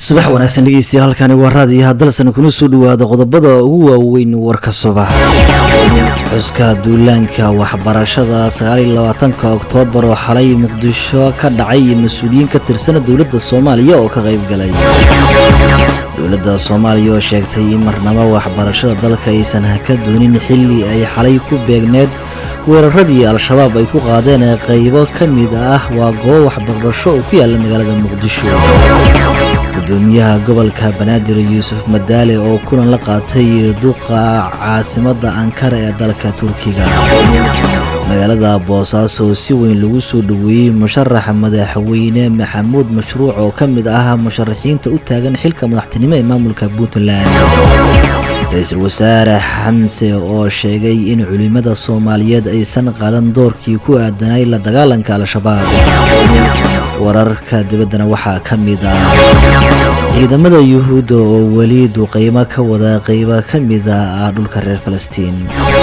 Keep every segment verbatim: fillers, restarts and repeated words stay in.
subax wanaagsan dhegeystayaal halkani waa raadiyaha dalsan kuna soo dhawaada qodobada ugu waaweyn warka subax xuska duulaanka waxbarashada sagaal iyo labaatanka Oktoobar oo xalay Muqdisho ka dhacay mas'uuliyiin ka tirsan dawladda Soomaaliya oo ka qayb galay dawladda Soomaaliya oo sheegtay in marnaba waxbarashada dalka aysan ka doonin xilli ay xalay ku beegneed weeraradii al-shabaab ay ku qaadeen qaybo kamid ah waa goob waxbarasho oo ku yaala magaalada Muqdisho gudoomiyaha gobolka Banaadir Yuusuf Madaale oo kulan la qaatay duqa caasimadda Ankara ee dalka Turkiga magaalada Boosaaso si weyn lagu soo dhaweeyay musharaxa madaxweyne Maxamuud Mashruuc oo kamid ah musharaxiinta u taagan xilka madaxtinimo ee maamulka Puntland Ra'iisul Wasaare Xamse oo sheegay in culimada Soomaaliyeed aysan qaadan doorkii ku aadanay la dagaalanka al-shabaab wararka dibaddana waxaa kamid ah ciidamada Yuhuudda oo wali duqeymo ka wada qaybo kamid ah dhulka reer Falastiin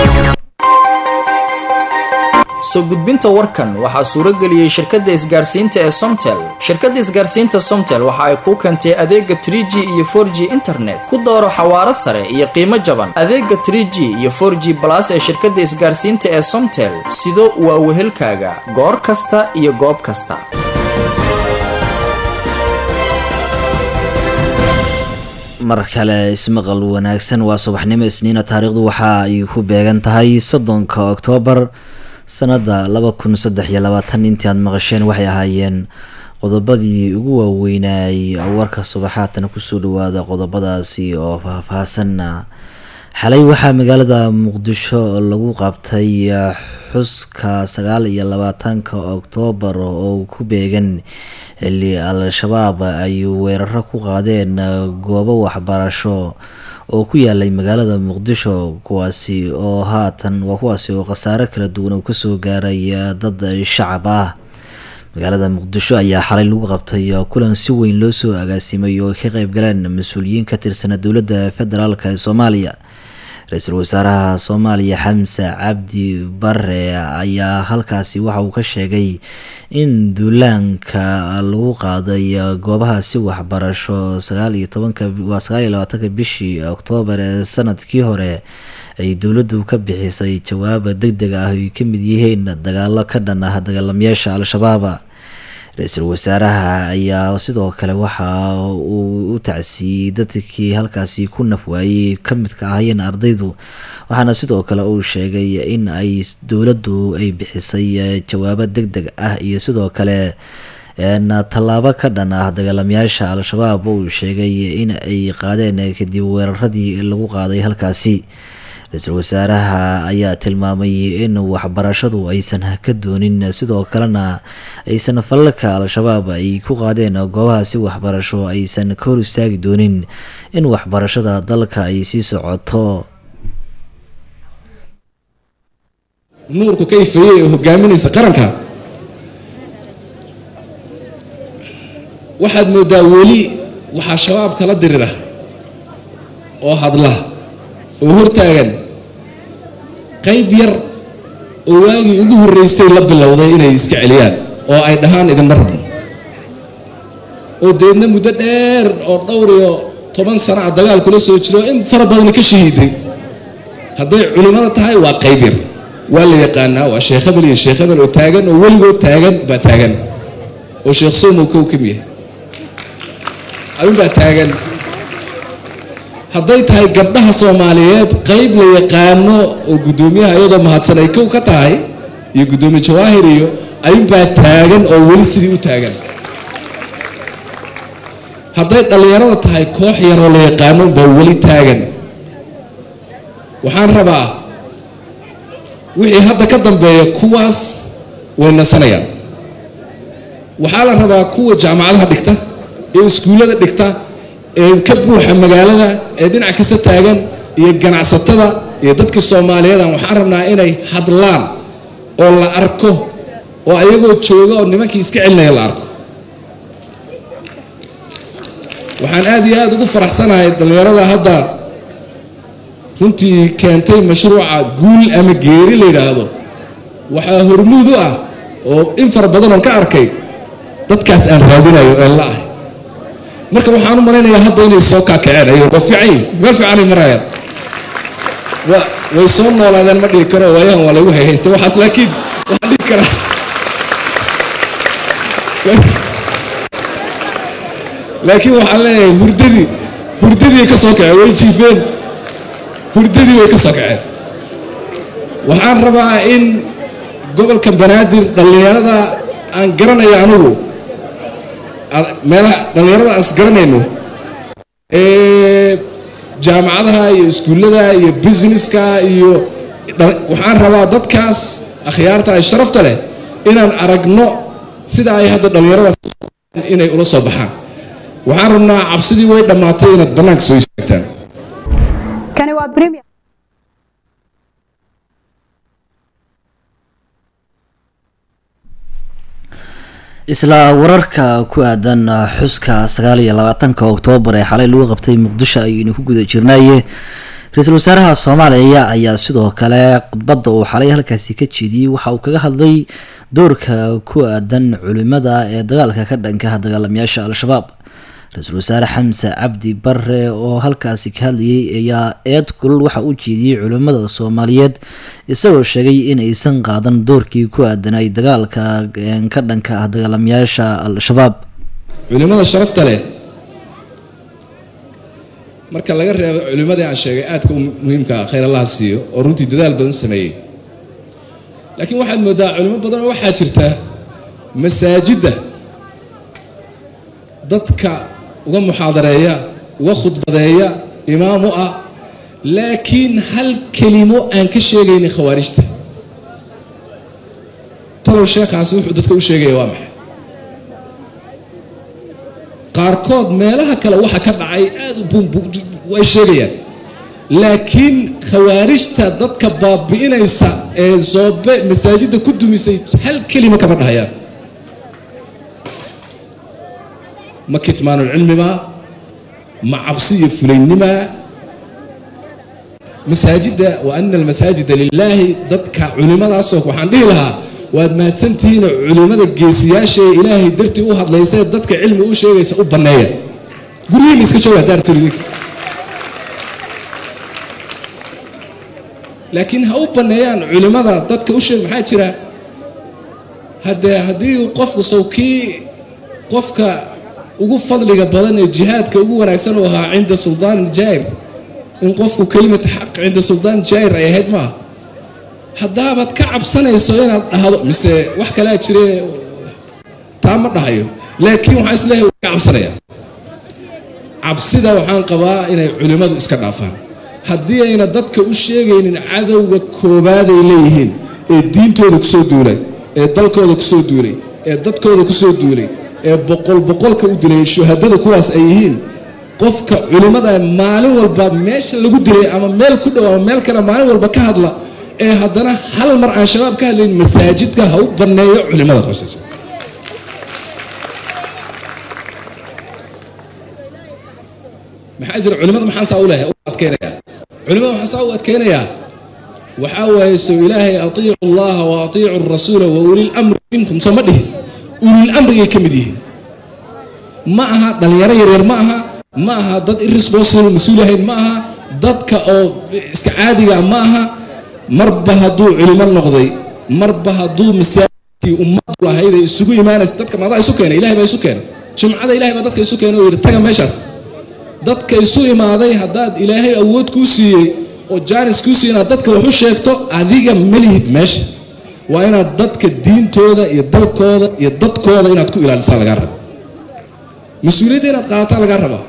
soo gudbinta warkan waxaa suuro geliyay shirkadda isgaarsiinta ee Somtel shirkadda isgaarsiinta Somtel waxa ay ku keentay adeega three G iyo four G internet ku dooro xawaare sare iyo qiimo jaban adeega three G iyo four G plus ee shirkadda isgaarsiinta ee Somtel sidoo waa wehelkaaga goor kasta iyo goob kasta markale ismaqal wanaagsan waa subaxnimo isniina taariikhdu waxa ay ku beegan tahay soddonka Oktoobar sanada laba kun saddex iyo labaatan intii aad maqasheen waxay ahaayeen qodobadii ugu waaweynay warka subaxaadna ku soo dhawaada qodobadaasi oo faahfaahsan xalay waxaa magaalada Muqdisho lagu qabtay xuska sagaal iyo labaatanka Oktoobar oo ku beegan xilli al-shabaab ay weeraro ku qaadeen goobo waxbarasho oo ku yaalay magaalada Muqdisho kuwaasi oo haatan waa kuwaasi oo khasaare kala duwan oo ka soo gaaray dad shacab ah magaalada Muqdisho ayaa xalay lagu qabtay kulan si weyn loo soo agaasimay oo ka qayb galeen mas'uuliyiin ka tirsan dawladda federaalka ee Soomaaliya Ra'iisul Wasaaraha Soomaaliya Xamse Cabdi Barre ayaa halkaasi waxa uu ka sheegay in duulaanka lagu qaaday goobahaasi waxbarasho sagaal iyo tobanka waa sagaal iyo labaatanka bishii Oktoobar ee sanadkii hore ay dawladdu ka bixisay jawaab degdeg ah oo ka mid yihiin dagaalo ka dhan ah dagaalamayaasha al-shabaab Ra'iisul Wasaaraha ayaa sidoo kale waxa uu u tacsiyay dadkii halkaasi ku nafwaayay kamidka ahayeen ardaydu waxaana sidoo kale uu sheegay in ay dawladdu ay bixisay jawaab degdeg ah iyo sidoo kale een talaabo ka dhan ah dagaalamayaasha al-shabaab uu sheegay in ay qaadeen kadib weeraradii lagu qaaday halkaasi Ra'iisul Wasaaraha ayaa tilmaamay in waxbarashadu aysan ka doonin sidoo kalena aysan falalka al-shabaab ay ku qaadeen goobahaasi waxbarasho aysan ka hor istaagi doonin in waxbarashada dalka ay sii socoto nuurku kayfayay oo hogaaminaysa qaranka waxaad moodaa weli waxaa shabaab kala dirira oo hadla oo hortaagan qayb yar oo waagii ugu horreysay la bilowday inay iska celiyaan oo ay dhahaan idinma rabno oo deedna muddo dheer oo dhowr iyo toban sano ah dagaal kula soo jiro in fara badan ka shahiiday hadday culimada tahay waa qayb yar waa la yaqaanaa waa sheekh Abel iyo sheekh Abel oo taagan oo weligood taagan baa taagan oo sheekh Soomo kow ka mid ah baa taagan hadday tahay gabdhaha Soomaaliyeed qayb la yaqaano oo gudoomiyaha iyadoo mahadsan ay kow ka tahay iyo gudoomiye Jawaahir iyo ayun baa taagan oo weli sidii u taagan hadday dhalinyarada tahay koox yar oo la yaqaano baa weli taagan waxaan rabaa wixii hadda ka dambeeya kuwaas way nasanayaan waxaa la rabaa kuwa jaamacadaha dhigta ee iskuulada dhigta ee ka buuxa magaalada ee dhinac kasta taagan iyo ganacsatada iyo dadka Soomaaliyeed waxaan rabnaa inay hadlaan oo la arko oo ayagoo jooga oo nimankii iska celinaya la arko waxaan aad iyo aad ugu faraxsanahay dhalinyarada hadda runtii keentay mashruuca guul ama geeri la yiraahdo waxa hormuud u ah oo in far badan oo ka arkay dadkaas aan raadinayo ee la ah marka waxaan u malaynayaa hadda inay soo kaakaceen ay waa fiican meel fiican ay marayaan waa way soo noolaadeen ma dhihi karo waayahan waa lagu hayhaystay waxaas laakiin waxaan dhihi karaa laakiin waxaan leeyahay hurdadii hurdadii ka soo kaceen way jiifeen hurdadii way ka soo kaceen waxaan rabaa in gobolka banaadir dhallinyarada aan garanayo anigu meelaha dhallinyarada aan is garanayno ee jaamacadaha iyo iskuullada iyo businesska iyo waxaan rabaa dadkaas akhyaarta ay sharafta leh inaan aragno sida ay hadda dhallinyaradaas inay ula soo baxaan waxaan rabnaa cabsidii way dhammaatay inaad bannaanka soo istaagtaan kani waa premier isla wararka ku aadan xuska sagaal iyo labaatanka oktoobar ee xalay lagu qabtay muqdisho ayaynu ku guda jirnaaye ra-iisul wasaaraha soomaaliya ayaa sidoo kale khudbadda uu xalay halkaasi ka jeediyey waxa uu kaga hadlay doorka ku aadan culimada ee dagaalka ka dhanka dagaalamayaasha al-shabaab ra-iisul wasaare xamse cabdi bare oo halkaasi ka hadlayay ayaa eed kulul waxa uu jeediyey culimada soomaaliyeed isagoo sheegay in aysan qaadan doorkii ku aadanay dagaalka ka dhanka ah dagaalamayaasha al-shabaab culimada sharafta leh marka laga reebo culimadii aan sheegay aadka muhiimka ah khayr allah siiyo oo runtii dadaal badan sameeyey laakiin waxaad moodaa culimo badan oo waxaa jirta masaajidda dadka uga muxaadareeya uga khudbadeeya imaam u ah laakiin hal kelimo aan ka sheegaynin khawaarijta talow sheekhaasi wuxuu dadka u sheegaya waa maxay qaarkood meelaha kale waxa ka dhacay aad way sheegayaan laakiin khawaarijta dadka baabi'inaysa ee soobe masaajidda ku dumisay hal kelimo kama dhahayaan ma kitmaanulcilmiba ma cabsi iyo fulaynima masaajidda wa ana almasaajida lilaahi dadka culimadaasoo waxaan dhihi lahaa waad mahadsantihiin culimada geesiyaasha ee ilaahay dartii u hadlaysee dadka cilmi u sheegaysa u banneeya guryihiina iska jooga daartolidinka laakiin ha u banneeyaan culimada dadka u sheeg maxaa jira haddee haddii qofku sawkii qofka ugu fadliga badan ee jihaadka ugu wanaagsan uu ahaa cinda suldaan jaa'ir in qofku kelimata xaq cinda suldaan jaa'ir ay ahayd maaha haddaabaad ka cabsanayso inaad dhahdo mise wax kalaa jire taa ma dhahayo laakiin waxaan isleeyahay waa ka cabsanaya cabsida waxaan qabaa inay culimmadu iska dhaafaan haddii ayna dadka u sheegaynin cadowga koobaaday leeyihiin ee diintooda kusoo duulay ee dalkooda kusoo duulay ee dadkooda kusoo duulay ee boqol boqolka u dilay shuhadada kuwaas ay yihiin qofka culimmada maalin walba meesha lagu dilay ama meel ku dhow ama meel kale maalin walba ka hadla ee haddana hal mar aan shabaab ka hadlayn masaajidka ha u banneeyo culimmada qoysas maxaa jira culimmada maxaan saa u leeyahay u adkeynayaa culimmada waxaan saa u adkeynayaa waxaa waaye soo ilaahay atiicu allaha wa atiicu rasuula wa ulil amri minkum soo ma dhihin ulil amrigay ka mid yihiin ma aha dhallinyaro yaryar ma aha ma aha dad irresponsible mas-uul ahayn ma aha dadka oo iska caadiga ma aha marba hadduu culimo noqday marba hadduu masaajidkii ummadu lahayd ay isugu imaanaysa dadka maadaa isu keenay ilahay baa isu keenay jumcada ilahay baa dadka isu keenay oo yidhi taga meeshaas dadka isu imaaday haddaad ilaahay awood kuu siiyey oo jaanis kuu siiyey inaad dadka wax u sheegto adiga ma lihid meesha waa inaad dadka diintooda iyo dalkooda iyo dadkooda inaad ku ilaalisaa lagaa raba mas-uuliyadda inaad qaadataa lagaa rabaa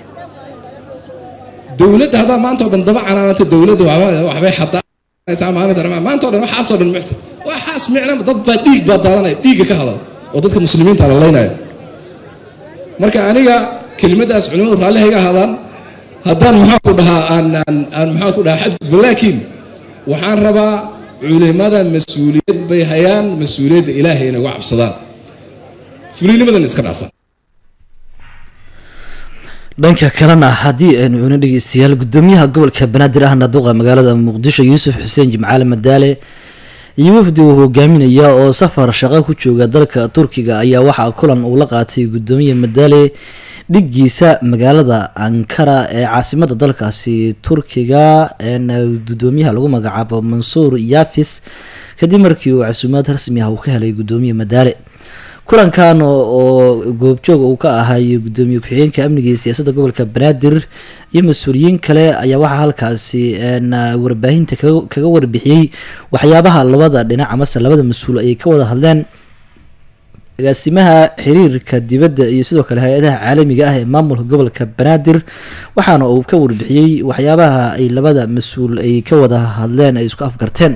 dowladda haddaa maanta o dhan daba canaananta dowladda waxbay xataa maanta o dhan waxaasoo dhan micta waxaas micna dad baa dhiig baa daadanaya dhiigga ka hadal oo dadka muslimiinta la laynayo marka aniga kelimadaas culimadu raalliha iga ahaadaan haddaan maxaa ku dhahaa aan aan aan maxaa ku dhahaa xadgudbo laakiin waxaan rabaa culimada mas-uuliyad bay hayaan mas-uuliyadda ilaahay inay uga cabsadaan fulinimadan iska dhaafaan dhanka kalena haddii aynu una dhegeystayaal gudoomiyaha gobolka banaadir ahna duqa magaalada muqdisho yuusuf xuseen jimcaale madaale iyo wafdi uu hogaaminaya oo safar shaqo ku jooga dalka turkiga ayaa waxaa kulan uu la qaatay gudoomiye madaale dhigiisa magaalada ankara ee caasimada dalkaasi turkiga gudoomiyaha lagu magacaabo mansuur yafis kadib markii uu casuumaad rasmi ah uu ka helay gudoomiye madaale. kulankan oo goobjoog uu ka ahay gudoomiye ku-xigeenka amniga iyo siyaasadda gobolka banaadir iyo mas-uuliyiin kale ayaa waxaa halkaasi warbaahinta kaga warbixiyey waxyaabaha labada dhinac amase labada mas-uul ay ka wada hadleen. agaasimaha xiriirka dibadda iyo sidoo kale hay-adaha caalamiga ah ee maamulka gobolka banaadir waxaana uu ka warbixiyey waxyaabaha ay labada mas-uul ay ka wada hadleen ay isku afgarteen.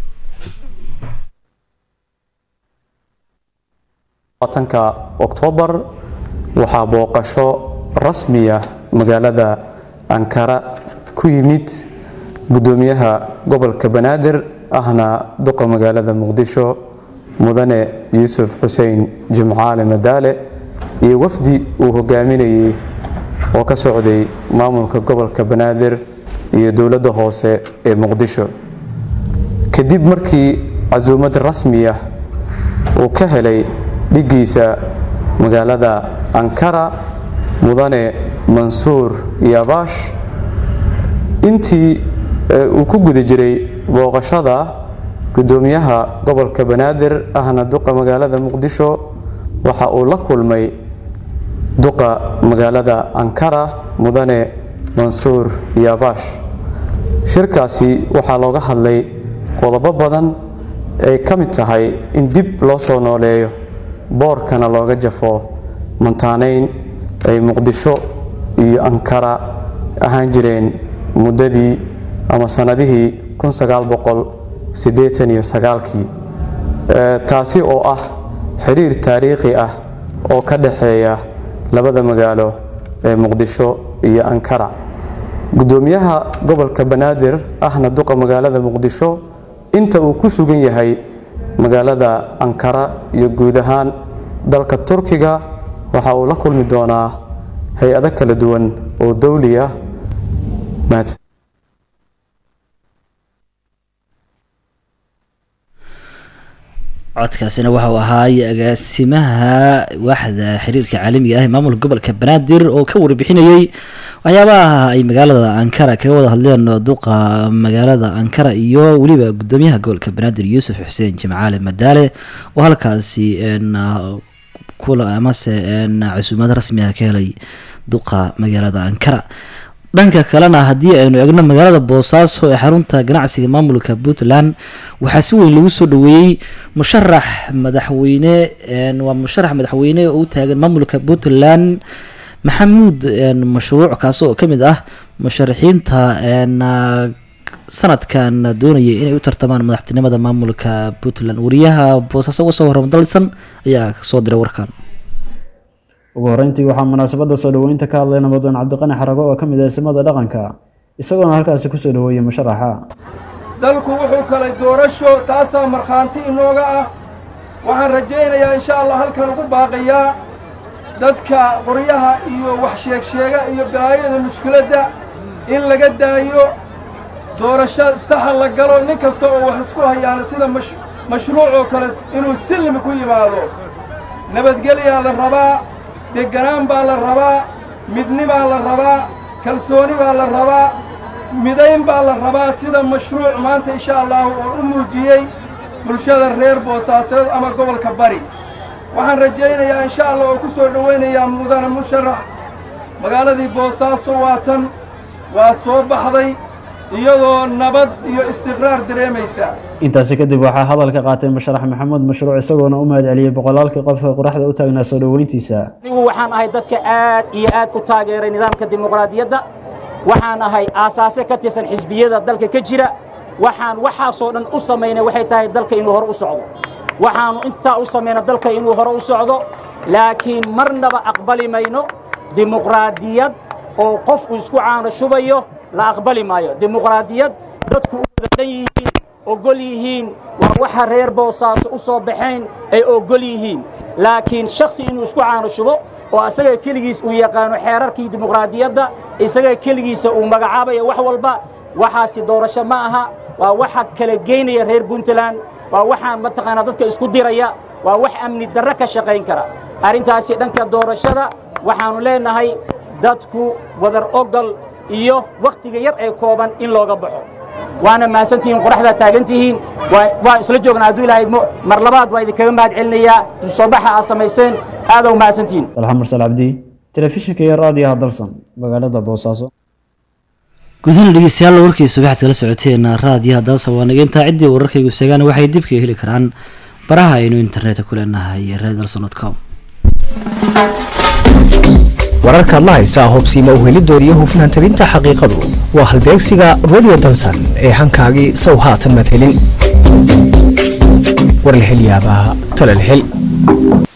tanka Oktoobar waxaa booqasho rasmi ah magaalada Ankara ku yimid gudoomiyaha gobolka Banaadir ahna duqa magaalada Muqdisho mudane Yuusuf Xuseen Jimcaale Madaale iyo wafdi uu hogaaminayay oo ka socday maamulka gobolka Banaadir iyo dowladda hoose ee Muqdisho. kadib markii casuumad rasmi ah uu ka helay dhigiisa magaalada Ankara mudane Mansuur Yavash intii uu ku guda jiray booqashada gudoomiyaha gobolka Banaadir ahna duqa magaalada Muqdisho waxa uu la kulmay duqa magaalada Ankara mudane Mansuur Yavash. shirkaasi waxaa looga hadlay qodobo badan ay ka mid tahay in dib loo soo nooleeyo boorkana looga jafo mantaanayn ay Muqdisho iyo Ankara ahaan jireen muddadii ama sanadihii kun sagaal boqol siddeetan iyo sagaal kii taasi oo ah xiriir taariikhi ah oo ka dhaxeeya labada magaalo ee Muqdisho iyo Ankara. gudoomiyaha gobolka Banaadir ahna duqa magaalada Muqdisho inta uu ku sugan yahay magaalada Ankara iyo guud ahaan dalka Turkiga waxa uu la kulmi doonaa hay'ado kala duwan oo dawli ah. codkaasina waxa uu ahaa agaasimaha waaxda xiriirka caalamiga ah ee maamulka gobolka Banaadir oo ka warbixinayay waxyaabaha ay magaalada Ankara kaga wada hadleen duqa magaalada Ankara iyo waliba gudoomiyaha gobolka Banaadir Yuusuf Xuseen Jimcaale Madaale oo halkaasi een kula amase een casuumad rasmi ah ka helay duqa magaalada Ankara. dhanka kalena haddii aynu eegno magaalada Boosaaso ee xarunta ganacsiga maamulka Puntland waxaa si weyn lagu soo dhaweeyay musharax madaxweyne een waa musharax madaxweyne oo u taagan maamulka Puntland maxamuud een mashruuc kaas oo kamid ah musharaxiinta een sanadkan doonayay inay u tartamaan madaxtinimada maamulka Puntland. wariyaha Boosaaso uga soo warramay dalsan ayaa soo diray warkan. ugu horeyntii waxaa munaasabada soo dhaweynta ka hadlay nabadoon Cabdiqani Xarago oo kamid ah samada dhaqanka isagoo halkaas ku soo dhaweeyay musharaxa. dalku wuxuu kala doorasho taas marxaanti inooga ah waxaan rajaynayaa insha Allah halkan ugu baaqayaa dadka qoryaha iyo wax sheeg sheega iyo balaayada mushkiladda in laga daayo doorasho sax la galo nin kasta oo wax isku hayaan sida mashruuc oo kale inuu silmi ku yimaado nabadgelyo la rabaa deganaan baa la rabaa midnimo la rabaa kalsooni baa la rabaa midayn baa la rabaa sida mashruuc maanta insha Allah oo u muujiyay bulshada reer Boosaaso ama gobolka Bari. waxaan rajaynayaa insha Allah oo ku soo dhaweynayaa mudane musharax magaaladii Boosaaso waatan waa soo baxday iyadoo nabad iyo istiqraar dareemaysa. intaas kadib waxaa hadalka qaatay musharax Maxamed Mashruuc isagoona u mahadceliyay boqolaalkii qof ee quraxda u taagnaa soo dhaweyntiisa. anigu waxaan ahay dadka aad iyo aad u taageeray nidaamka dimuqraadiyadda waxaan ahay aasaase ka tirsan xisbiyada dalka ka jira waxaan waxaasoo dhan u sameynay waxay tahay dalka inuu hor u socdo waxaanu intaa u sameynay dalka inuu hor u socdo laakiin marnaba aqbali mayno dimuqraadiyad oo qof uu isku caano shubayo la aqbali maayo. dimuqraadiyad dadku u wadadan yihiin ogol yihiin waa waxa reer Boosaaso u soo baxeen ay ogol yihiin laakiin shakhsi inuu isku caano shubo oo asaga kaligiis uu yaqaano xeerarkii dimuqraadiyadda isaga kaligiisa uu magacaabayo wax walba waxaasi doorasho ma aha waa waxa kala geynaya reer Puntland waa waxaan mataqaana dadka isku diraya waa wax amni darro ka shaqeyn kara. arrintaasi dhanka doorashada waxaanu leenahay dadku wadar ogol iyo wakhtiga yar ee kooban in looga baxo waana mahadsantihiin qoraxda taagantihiin waa isla joognaa hadduu ilaahay mar labaad waa idinkaga mahad celinayaa soo baxa aad samayseen aad u mahadsantihiin talxa mursal cabdi telefishinka iyo raadiyaha dalsan magaalada boosaaso gudahana dhegeystayaal warkiisa waxaad kala socoteen raadiyaha dalsan waa nageyntaa ciddii wararkaygu seegaan waxay dib kaga heli karaan baraha aynu internetka ku leenahay radio dalsan dot com wararkaad la haysaa hubsiima uhelidood iyo hufnaan tabinta xaqiiqadu waa halbeegsiga radio dalsan ee hankaagii sow haatan madhelin war la hel yaabaa tala la hel